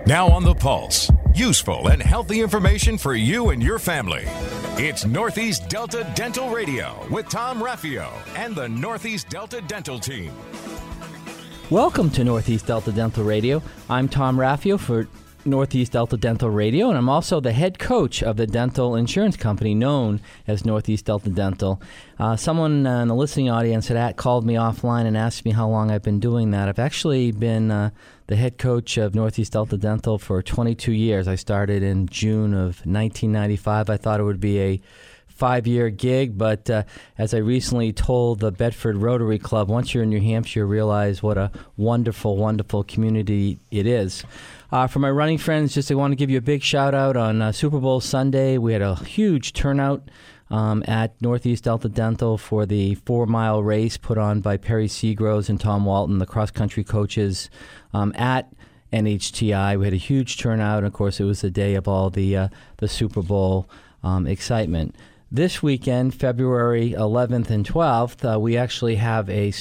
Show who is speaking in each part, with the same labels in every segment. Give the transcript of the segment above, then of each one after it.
Speaker 1: Now on the Pulse, useful and healthy information for you and your family. It's Northeast Delta Dental Radio with Tom Raffio and the Northeast Delta Dental Team.
Speaker 2: Welcome to Northeast Delta Dental Radio. I'm Tom Raffio for Northeast Delta Dental Radio, and I'm also the head coach of the dental insurance company known as Northeast Delta Dental. Someone in the listening audience had called me offline and asked me how long I've been doing that. I've actually been the head coach of Northeast Delta Dental for 22 years. I started in June of 1995. I thought it would be a 5-year gig, but as I recently told the Bedford Rotary Club, once you're in New Hampshire, you realize what a wonderful, wonderful community it is. For my running friends, just I want to give you a big shout out on Super Bowl Sunday. We had a huge turnout at Northeast Delta Dental for the 4-mile race put on by Perry Seagroves and Tom Walton, the cross-country coaches at NHTI. We had a huge turnout, and of course it was the day of all the Super Bowl excitement. This weekend, February 11th and 12th, we actually have a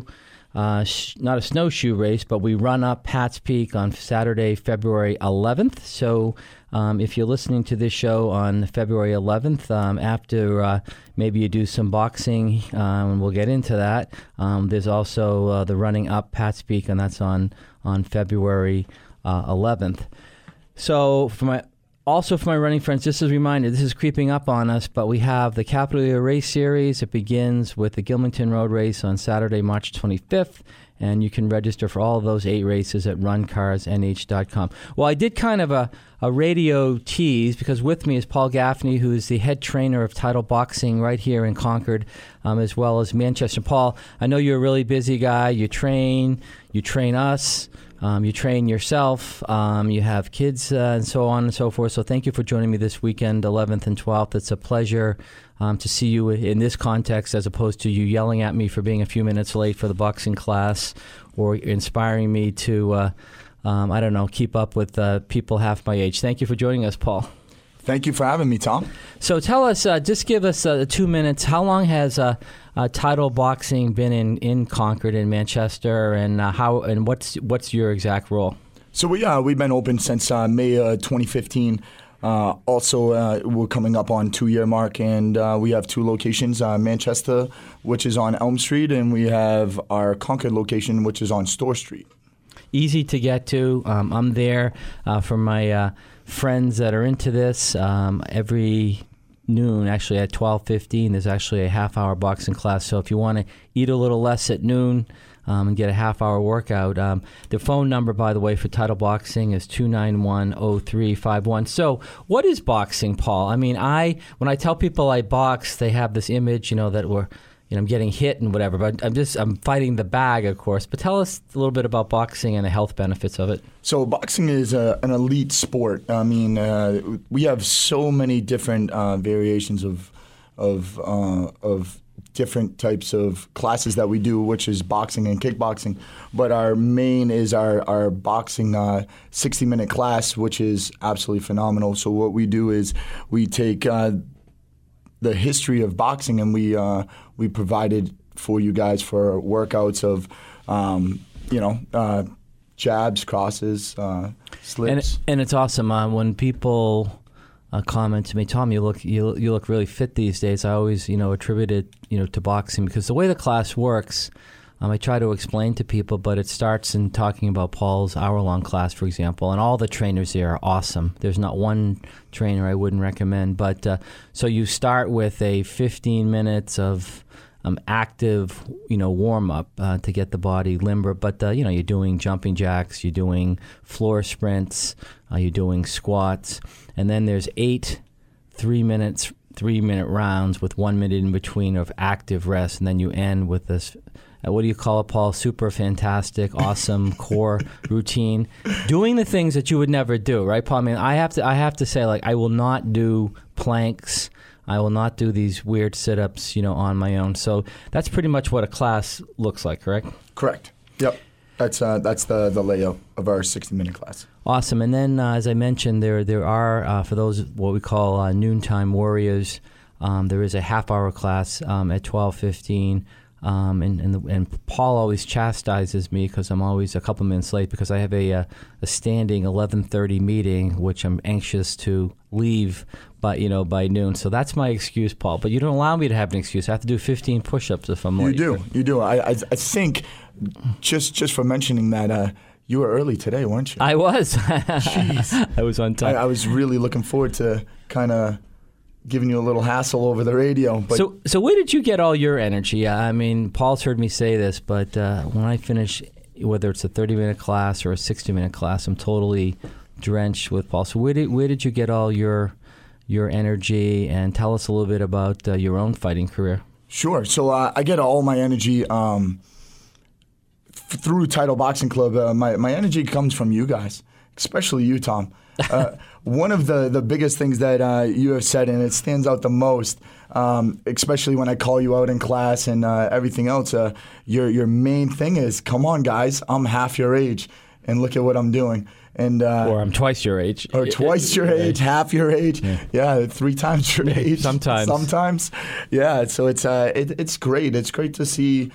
Speaker 2: not a snowshoe race, but we run up Pat's Peak on Saturday, February 11th. So if you're listening to this show on February 11th, after maybe you do some boxing, and we'll get into that, there's also the running up Pat's Peak, and that's on February 11th. So for my running friends, just as a reminder, this is creeping up on us, but we have the Capital Year Race Series. It begins with the Gilmanton Road Race on Saturday, March 25th, and you can register for all of those 8 races at runcarsnh.com. Well, I did kind of a radio tease, because with me is Paul Gaffney, who is the head trainer of Title Boxing right here in Concord, as well as Manchester. Paul, I know you're a really busy guy. You train us. You train yourself, you have kids, and so on and so forth. So thank you for joining me this weekend, 11th and 12th. It's a pleasure to see you in this context, as opposed to you yelling at me for being a few minutes late for the boxing class, or inspiring me to, keep up with people half my age. Thank you for joining us, Paul.
Speaker 3: Thank you for having me, Tom.
Speaker 2: So tell us, just give us 2 minutes. How long has Title Boxing been in Concord and Manchester, and what's your exact role?
Speaker 3: So we've been open since May 2015. We're coming up on 2-year mark, and we have 2 locations: Manchester, which is on Elm Street, and we have our Concord location, which is on Store Street. Easy
Speaker 2: to get to. I'm there for my friends that are into this. Every noon, actually at 12:15, there's actually a half-hour boxing class. So if you want to eat a little less at noon and get a half-hour workout, the phone number, by the way, for Title Boxing is 291-0351. So what is boxing, Paul? I mean, when I tell people I box, they have this image, that I'm getting hit and whatever, but I'm fighting the bag, of course. But tell us a little bit about boxing and the health benefits of it.
Speaker 3: So boxing is an elite sport. I mean, we have so many different variations of different types of classes that we do, which is boxing and kickboxing. But our main is our boxing 60-minute class, which is absolutely phenomenal. So what we do is we take the history of boxing, and we provided for you guys for workouts of, jabs, crosses, slips.
Speaker 2: And it's awesome when people comment to me, Tom, you look really fit these days. I always attribute it to boxing, because the way the class works, I try to explain to people, but it starts in talking about Paul's hour-long class, for example, and all the trainers there are awesome. There's not one trainer I wouldn't recommend. But so you start with a 15 minutes of active, warm-up to get the body limber. But, you're doing jumping jacks, you're doing floor sprints, you're doing squats. And then there's 8 3-minute rounds with 1 minute in between of active rest. And then you end with this, what do you call it, Paul? Super fantastic, awesome core routine. Doing the things that you would never do, right, Paul? I mean, I have to say, I will not do planks. I will not do these weird sit-ups, on my own. So that's pretty much what a class looks like, correct?
Speaker 3: Correct. Yep. That's the layout of our 60-minute class.
Speaker 2: Awesome. And then, as I mentioned, there are, for those what we call noontime warriors, there is a half-hour class at 12:15 And Paul always chastises me because I'm always a couple minutes late because I have a standing 11:30 meeting, which I'm anxious to leave by noon. So that's my excuse, Paul. But you don't allow me to have an excuse. I have to do 15 push-ups if I'm late.
Speaker 3: You do. I think just for mentioning that. You were early today, weren't you?
Speaker 2: I was.
Speaker 3: Jeez.
Speaker 2: I was on time.
Speaker 3: I was really looking forward to kind of giving you a little hassle over the radio. But
Speaker 2: So where did you get all your energy? I mean, Paul's heard me say this, but when I finish, whether it's a 30-minute class or a 60-minute class, I'm totally drenched with Paul. So where did you get all your energy? And tell us a little bit about your own fighting career.
Speaker 3: Sure. So I get all my energy through Title Boxing Club. My energy comes from you guys, especially you, Tom. One of the biggest things that you have said, and it stands out the most, especially when I call you out in class and everything else, your main thing is, come on, guys, I'm half your age, and look at what I'm doing. And
Speaker 2: or I'm twice your age.
Speaker 3: Or twice your age, half your age. Yeah, 3 times your age. Sometimes. Yeah, so it's great. It's great to see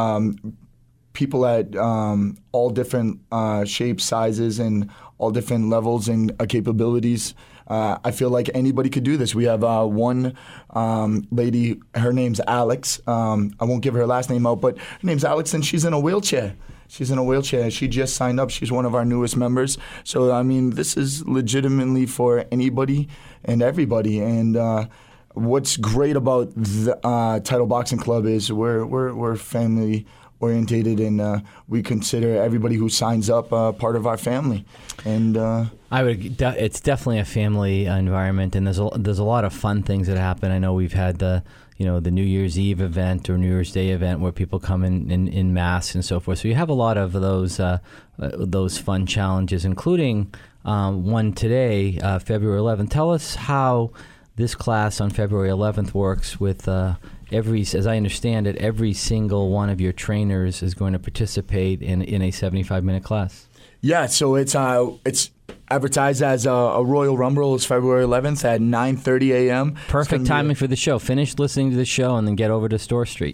Speaker 3: people at all different shapes, sizes, and all different levels and capabilities. I feel like anybody could do this. We have one lady, her name's Alex. I won't give her last name out, but her name's Alex, and she's in a wheelchair. She just signed up. She's one of our newest members. So, I mean, this is legitimately for anybody and everybody. And what's great about the Title Boxing Club is we're family orientated, and we consider everybody who signs up part of our family. And
Speaker 2: it's definitely a family environment, and there's a lot of fun things that happen. I know we've had the New Year's Eve event or New Year's Day event where people come in mass and so forth. So you have a lot of those fun challenges, including one today, February 11th. Tell us how this class on February 11th works with as I understand it, every single one of your trainers is going to participate in a 75-minute class.
Speaker 3: Yeah, so it's advertised as a Royal Rumble. It's February 11th at 9:30 a.m.
Speaker 2: Perfect timing for the show. Finish listening to the show and then get over to Store Street.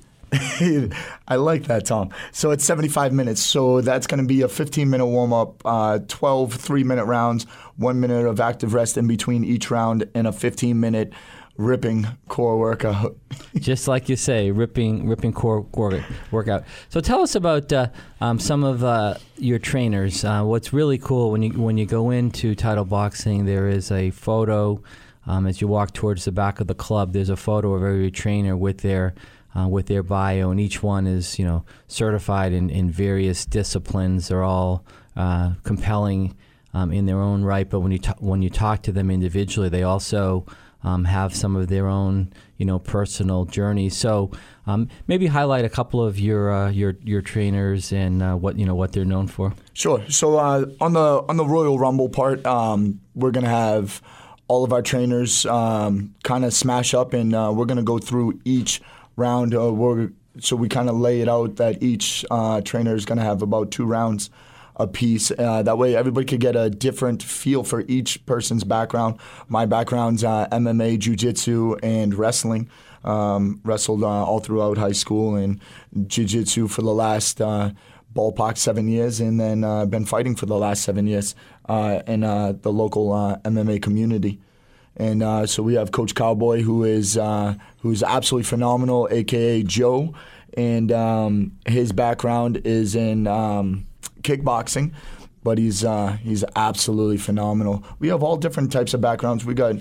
Speaker 3: I like that, Tom. So it's 75 minutes. So that's going to be a 15-minute warm-up, 12 3-minute rounds, 1 minute of active rest in between each round, and a 15-minute ripping core workout.
Speaker 2: Just like you say, ripping core workout. So tell us about some of your trainers. What's really cool when you go into Title Boxing, there is a photo as you walk towards the back of the club. There's a photo of every trainer with their bio, and each one is certified in various disciplines. They're all compelling in their own right. But when you talk to them individually, they also have some of their own, personal journeys. So maybe highlight a couple of your trainers and what they're known for.
Speaker 3: Sure. So on the Royal Rumble part, we're gonna have all of our trainers kind of smash up, and we're gonna go through each round. So we kind of lay it out that each trainer is gonna have about 2 rounds a piece. That way everybody could get a different feel for each person's background. My background's MMA, jiu-jitsu, and wrestling. Wrestled all throughout high school, and jiu-jitsu for the last ballpark 7 years, and then been fighting for the last 7 years in the local MMA community. And so we have Coach Cowboy, who's absolutely phenomenal, a.k.a. Joe, and his background is in kickboxing, but he's absolutely phenomenal. We have all different types of backgrounds. We got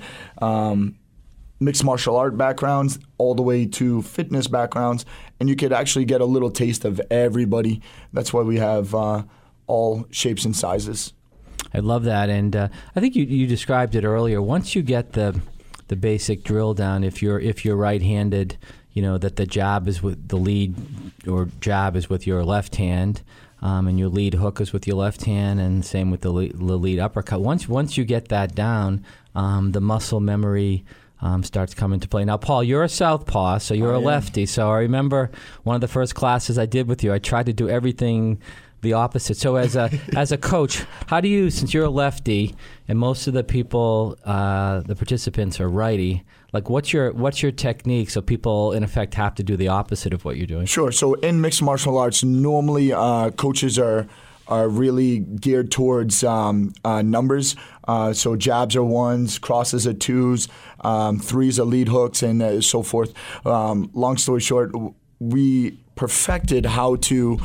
Speaker 3: mixed martial art backgrounds all the way to fitness backgrounds, and you could actually get a little taste of everybody. That's why we have all shapes and sizes.
Speaker 2: I love that, and I think you described it earlier. Once you get the basic drill down, if you're right-handed, that the jab is with the lead, or jab is with your left hand. And your lead hook is with your left hand, and same with the lead uppercut. Once you get that down, the muscle memory starts coming to play. Now, Paul, you're a southpaw, so you're a lefty. So I remember one of the first classes I did with you, I tried to do everything the opposite. So as a coach, how do you, since you're a lefty and most of the people, the participants are righty, like what's your technique so people in effect have to do the opposite of what you're doing?
Speaker 3: Sure. So in mixed martial arts, normally coaches are really geared towards numbers. So jabs are ones, crosses are twos, threes are lead hooks, and so forth. Long story short, we perfected how to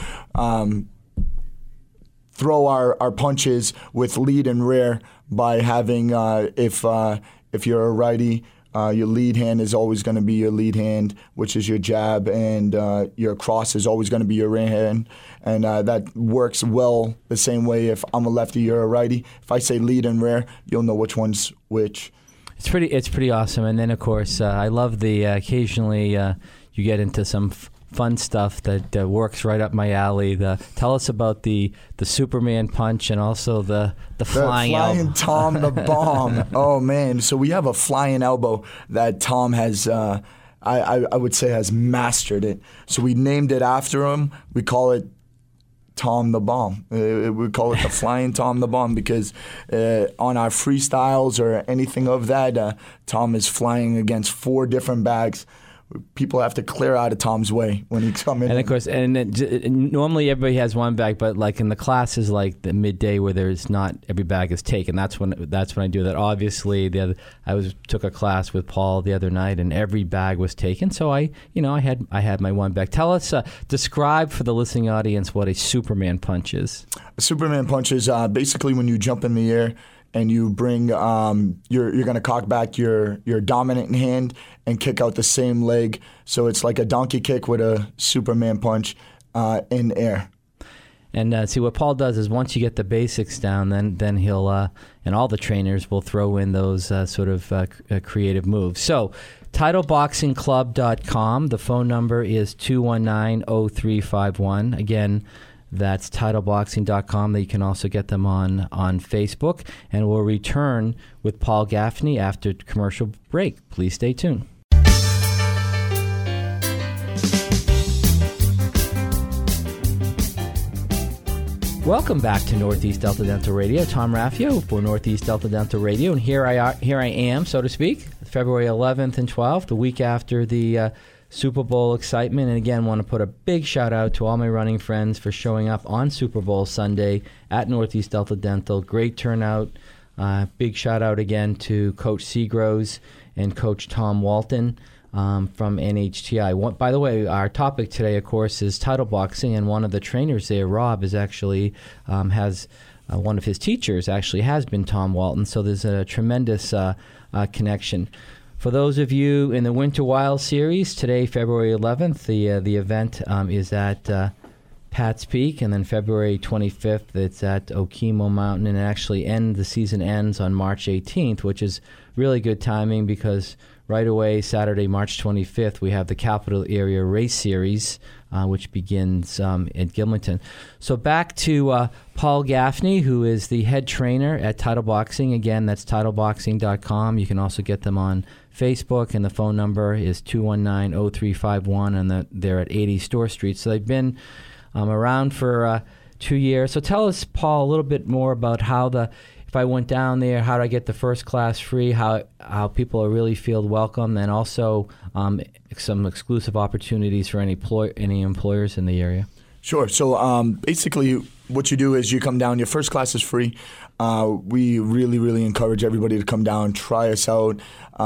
Speaker 3: throw our punches with lead and rear by having, if you're a righty, your lead hand is always going to be your lead hand, which is your jab, and your cross is always going to be your rear hand. And that works well the same way if I'm a lefty, you're a righty. If I say lead and rear, you'll know which one's which.
Speaker 2: It's pretty awesome. And then, of course, I love the occasionally you get into some fun stuff that works right up my alley. Tell us about the Superman punch and also the flying elbow.
Speaker 3: Tom the Bomb. Oh, man. So we have a flying elbow that Tom has, I would say, has mastered it. So we named it after him. We call it Tom the Bomb. We call it the Flying Tom the Bomb because on our freestyles or anything of that, Tom is flying against 4 different bags. People have to clear out of Tom's way when he's coming in.
Speaker 2: And of course, normally everybody has one bag, but like in the classes, like the midday where there's not every bag is taken. That's when I do that. Obviously, took a class with Paul the other night, and every bag was taken. So I had my one bag. Tell us, describe for the listening audience what a Superman punch is.
Speaker 3: A Superman punch is basically when you jump in the air and you bring you're going to cock back your dominant hand and kick out the same leg. So it's like a donkey kick with a Superman punch in air.
Speaker 2: And see, what Paul does is once you get the basics down, then he'll and all the trainers will throw in those sort of creative moves. So TitleBoxingClub.com. The phone number is 219-0351. Again, that's TitleBoxing.com. You can also get them on Facebook. And we'll return with Paul Gaffney after commercial break. Please stay tuned. Welcome back to Northeast Delta Dental Radio. Tom Raffio for Northeast Delta Dental Radio. And here I am, so to speak, February 11th and 12th, the week after the Super Bowl excitement. And again, want to put a big shout out to all my running friends for showing up on Super Bowl Sunday at Northeast Delta Dental. Great turnout. Big shout out again to Coach Seagroves and Coach Tom Walton from NHTI. By the way, our topic today, of course, is title boxing, and one of the trainers there, Rob, is actually has one of his teachers actually has been Tom Walton. So there's a tremendous connection. For those of you in the Winter Wild Series, today, February 11th, the event is at Pat's Peak, and then February 25th, it's at Okemo Mountain, and the season ends on March 18th, which is really good timing because right away, Saturday, March 25th, we have the Capital Area Race Series, which begins at Gilmanton. So back to Paul Gaffney, who is the head trainer at Title Boxing. Again, that's TitleBoxing.com. You can also get them on Facebook, and the phone number is 219-0351, and they're at 80 Store Street. So they've been around for 2 years. So tell us, Paul, a little bit more about if I went down there, how do I get the first class free, how people really feel welcome, and also some exclusive opportunities for any employers in the area.
Speaker 3: Sure. So basically what you do is you come down, your first class is free. We really, really encourage everybody to come down, try us out.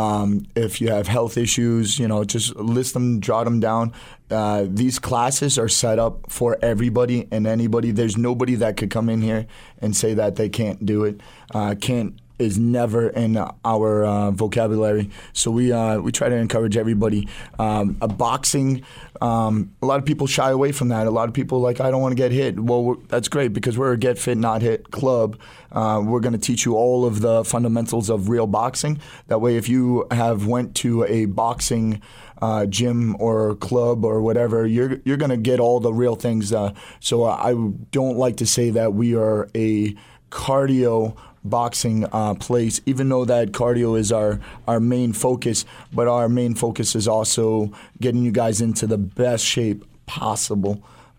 Speaker 3: If you have health issues, just list them, jot them down. These classes are set up for everybody and anybody. There's nobody that could come in here and say that they can't do it. Can't is never in our vocabulary. So we try to encourage everybody. Boxing, a lot of people shy away from that. A lot of people I don't want to get hit. Well, that's great because we're a get fit, not hit club. We're going to teach you all of the fundamentals of real boxing. That way, if you have went to a boxing gym or club or whatever, you're going to get all the real things. So I don't like to say that we are a cardio boxing place, even though that cardio is our main focus, but our main focus is also getting you guys into the best shape possible.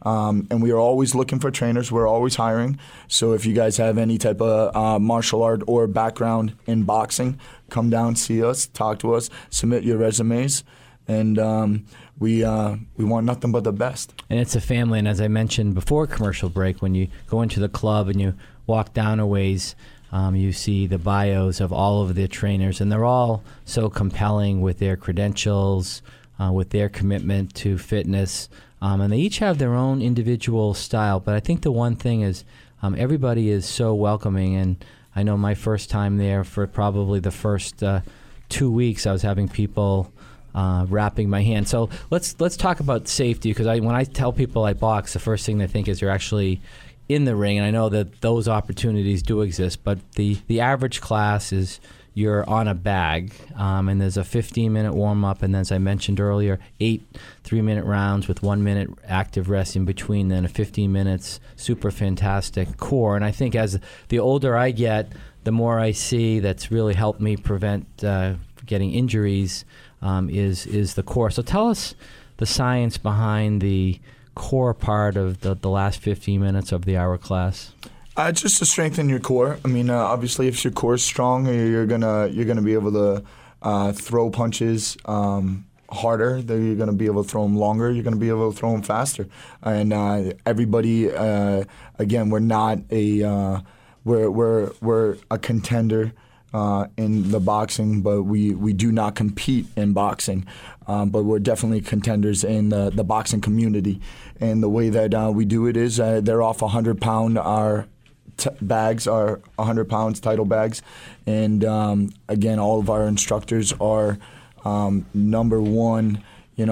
Speaker 3: And we are always looking for trainers. We're always hiring. So if you guys have any type of martial art or background in boxing, come down, see us, talk to us, submit your resumes, and we want nothing but the best.
Speaker 2: And it's a family, and as I mentioned before commercial break, when you go into the club and you walk down a ways, you see the bios of all of the trainers, and they're all so compelling with their credentials, with their commitment to fitness, and they each have their own individual style. But I think the one thing is everybody is so welcoming, and I know my first time there, for probably the first 2 weeks, I was having people wrapping my hand. So let's talk about safety, because when I tell people I box, the first thing they think is you're actually in the ring, and I know that those opportunities do exist, but the average class is you're on a bag, and there's a 15-minute warm-up, and then, as I mentioned earlier, 8 3-minute rounds with 1 minute active rest in between, then a 15 minutes super fantastic core. And I think as the older I get, the more I see that's really helped me prevent getting injuries is the core. So tell us the science behind the core part of the last 15 minutes of the hour class.
Speaker 3: Just to strengthen your core. I mean, obviously, if your core is strong, you're gonna be able to throw punches harder. You're gonna be able to throw them longer. You're gonna be able to throw them faster. And everybody, again, we're not a we're a contender in the boxing, but we do not compete in boxing. But we're definitely contenders in the boxing community. And the way that we do it is they're off 100-pound. Our bags are 100 pounds, title bags. And again, all of our instructors are number one, in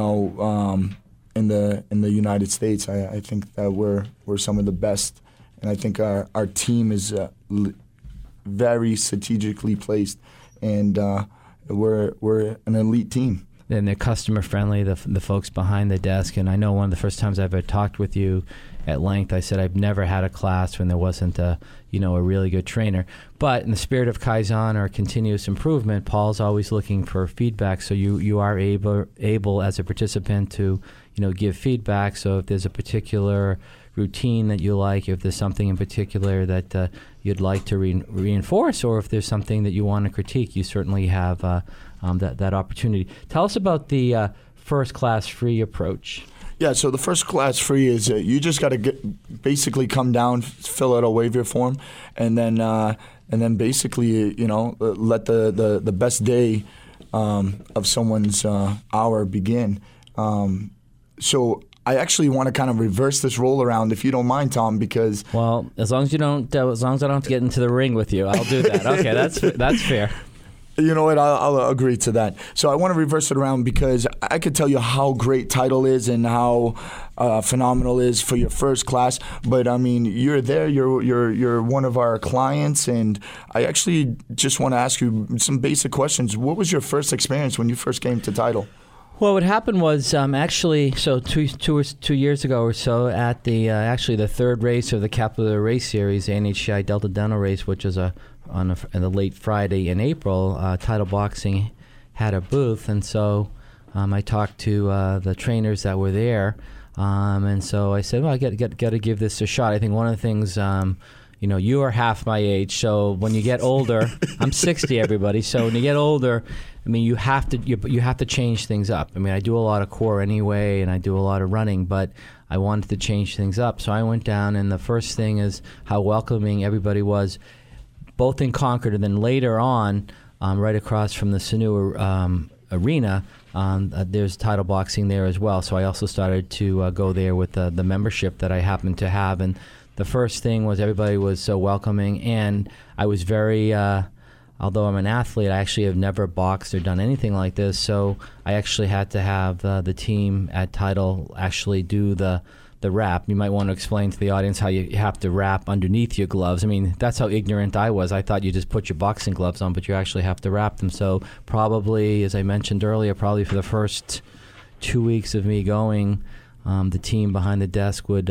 Speaker 3: the United States. I think that we're some of the best. And I think our team is very strategically placed, and we're an elite team.
Speaker 2: And they're customer friendly, the folks behind the desk. And I know one of the first times I've ever talked with you at length, I said I've never had a class when there wasn't a really good trainer. But in the spirit of Kaizen or continuous improvement, Paul's always looking for feedback. So you are able as a participant to give feedback. So if there's a particular routine that you like, if there's something in particular that you'd like to reinforce, or if there's something that you want to critique, you certainly have that opportunity. Tell us about the first class free approach.
Speaker 3: Yeah, so the first class free is you just got to basically come down, fill out a waiver form, and then basically let the best day of someone's hour begin. So I actually want to kind of reverse this roll around, if you don't mind, Tom, because
Speaker 2: as long as I don't have to get into the ring with you, I'll do that. Okay, that's fair.
Speaker 3: You know what? I'll agree to that. So I want to reverse it around, because I could tell you how great Title is and how phenomenal it is for your first class. But I mean, you're there. You're one of our clients, and I actually just want to ask you some basic questions. What was your first experience when you first came to Title?
Speaker 2: Well, what happened was actually, so 2 years ago or so, at the actually the third race of the Capital Race Series, the NHCI Delta Dental Race, which is on the late Friday in April, Title Boxing had a booth, and so I talked to the trainers that were there, and so I said, well, I got to give this a shot. I think one of the things, you are half my age, so when you get older, I'm 60, everybody. So when you get older, I mean, you have to change things up. I mean, I do a lot of core anyway, and I do a lot of running, but I wanted to change things up. So I went down, and the first thing is how welcoming everybody was, both in Concord and then later on, right across from the Sanu Arena, there's Title Boxing there as well. So I also started to go there with the membership that I happened to have. And the first thing was everybody was so welcoming, and I was very... although I'm an athlete, I actually have never boxed or done anything like this, so I actually had to have the team at Title actually do the wrap. You might want to explain to the audience how you have to wrap underneath your gloves. I mean, that's how ignorant I was. I thought you just put your boxing gloves on, but you actually have to wrap them. So probably, as I mentioned earlier, probably for the first 2 weeks of me going, the team behind the desk would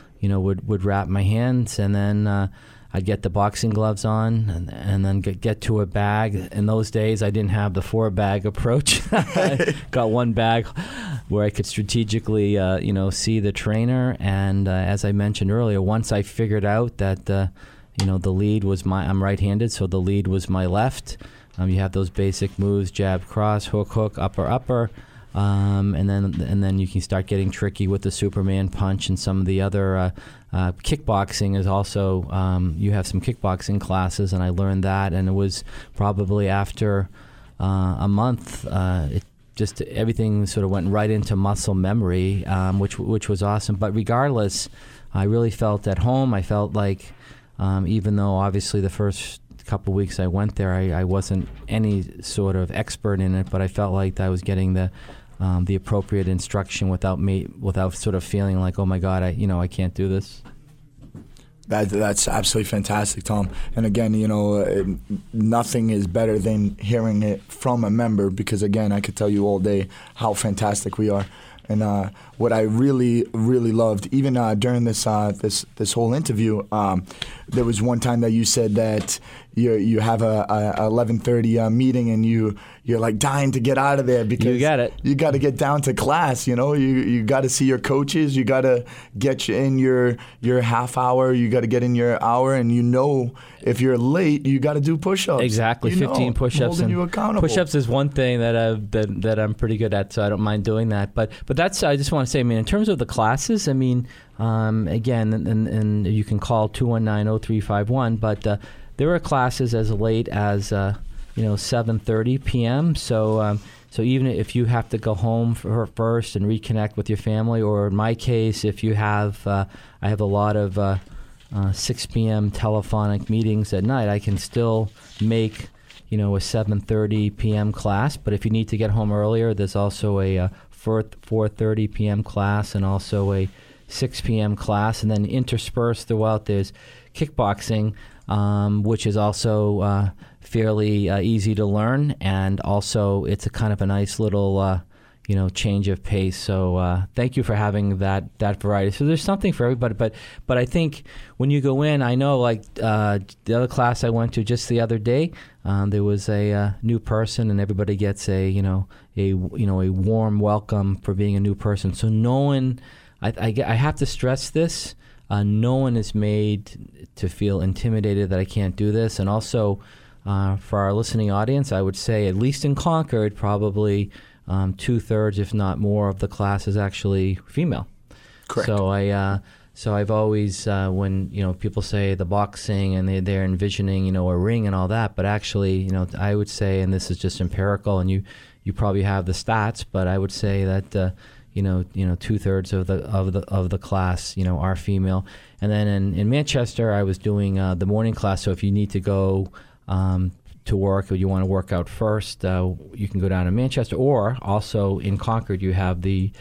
Speaker 2: wrap my hands, and then I'd get the boxing gloves on and then get to a bag. In those days, I didn't have the 4-bag approach. I got one bag where I could strategically, see the trainer. And as I mentioned earlier, once I figured out that, the lead was I'm right-handed, so the lead was my left. You have those basic moves: jab, cross, hook, upper, and then you can start getting tricky with the Superman punch and some of the other. Kickboxing is also you have some kickboxing classes, and I learned that, and it was probably after a month. Just everything sort of went right into muscle memory, which was awesome. But regardless, I really felt at home. I felt like, even though obviously the first couple weeks I went there, I wasn't any sort of expert in it, but I felt like I was getting the appropriate instruction without sort of feeling like, oh my God, I can't do this.
Speaker 3: That's absolutely fantastic, Tom. And again, nothing is better than hearing it from a member, because again, I could tell you all day how fantastic we are. And what I really, really loved, even during this whole interview, there was one time that you said that you have a 11:30 meeting, and you're like dying to get out of there because
Speaker 2: you got it.
Speaker 3: You got to get down to class. You got to see your coaches. You got to get in your half hour. You got to get in your hour, and if you're late, you got to do push-ups.
Speaker 2: Exactly, 15 push-ups.
Speaker 3: Holding you accountable.
Speaker 2: Push-ups is one thing that I'm pretty good at, so I don't mind doing that. But that's, I just want to say, in terms of the classes, again, and you can call 219-0351, but there are classes as late as 7:30 p.m. So even if you have to go home first and reconnect with your family, or in my case, if you have, I have a lot of 6 p.m. telephonic meetings at night, I can still make a 7:30 p.m. class. But if you need to get home earlier, there's also a 4:30 p.m. class and also a 6 p.m. class, and then interspersed throughout there's kickboxing, which is also fairly easy to learn, and also it's a kind of a nice little change of pace. So thank you for having that variety. So there's something for everybody, but I think when you go in, I know the other class I went to just the other day, there was a new person, and everybody gets a warm welcome for being a new person. So no one, I have to stress this. No one is made to feel intimidated that I can't do this. And also, for our listening audience, I would say, at least in Concord, probably 2/3, if not more, of the class is actually female.
Speaker 3: Correct.
Speaker 2: So I've always, when people say the boxing and they're envisioning a ring and all that, but actually I would say, and this is just empirical, and you probably have the stats, but I would say that 2/3 of the class are female. And then in Manchester, I was doing the morning class. So if you need to go to work, or you want to work out first, you can go down to Manchester. Or also in Concord, you have the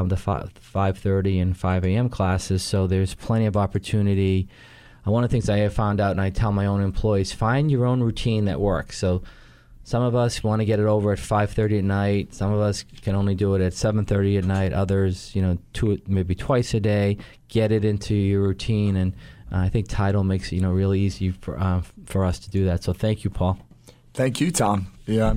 Speaker 2: 5:30 and 5 a.m. classes. So there's plenty of opportunity. One of the things I have found out, and I tell my own employees, find your own routine that works. So some of us want to get it over at 5:30 at night. Some of us can only do it at 7:30 at night. Others, maybe twice a day. Get it into your routine, and I think Tidal makes it really easy for us to do that. So thank you, Paul.
Speaker 3: Thank you, Tom. Yeah,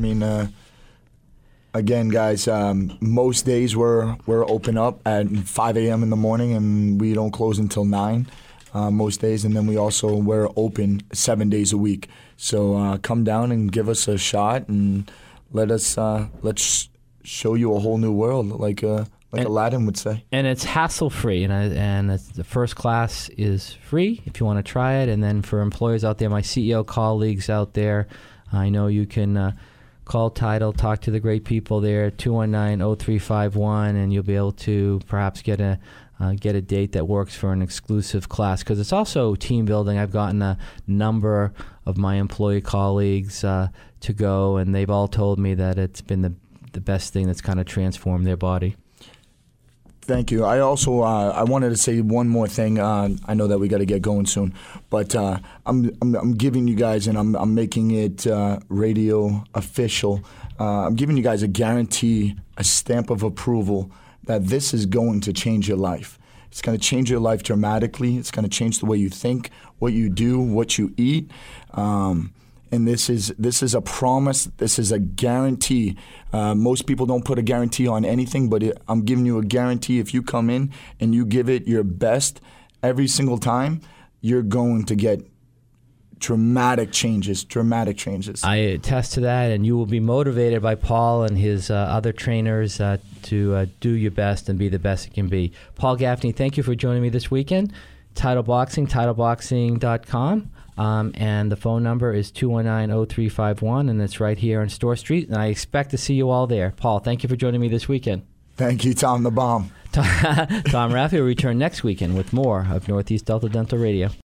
Speaker 3: again, guys, most days we're open up at 5 a.m. in the morning, and we don't close until 9. Most days, and then we're open 7 days a week. So come down and give us a shot, and let's show you a whole new world, like Aladdin would say. And
Speaker 2: it's hassle-free, and the first class is free if you want to try it. And then for employers out there, my CEO colleagues out there, I know you can call Tidal, talk to the great people there, 219-0351, and you'll be able to perhaps get a date that works for an exclusive class, because it's also team building. I've gotten a number of my employee colleagues to go, and they've all told me that it's been the best thing that's kind of transformed their body.
Speaker 3: Thank you. I also I wanted to say one more thing. I know that we got to get going soon, but I'm giving you guys, and I'm making it radio official. I'm giving you guys a guarantee, a stamp of approval, that this is going to change your life. It's going to change your life dramatically. It's going to change the way you think, what you do, what you eat. And and this is a promise. This is a guarantee. Most people don't put a guarantee on anything, but I'm giving you a guarantee. If you come in and you give it your best every single time, you're going to get dramatic changes.
Speaker 2: I attest to that, and you will be motivated by Paul and his other trainers to do your best and be the best you can be. Paul Gaffney, thank you for joining me this weekend. Title Boxing, titleboxing.com, and the phone number is 219-0351, and it's right here on Store Street, and I expect to see you all there. Paul, thank you for joining me this weekend.
Speaker 3: Thank you, Tom the Bomb.
Speaker 2: Tom Raffio will return next weekend with more of Northeast Delta Dental Radio.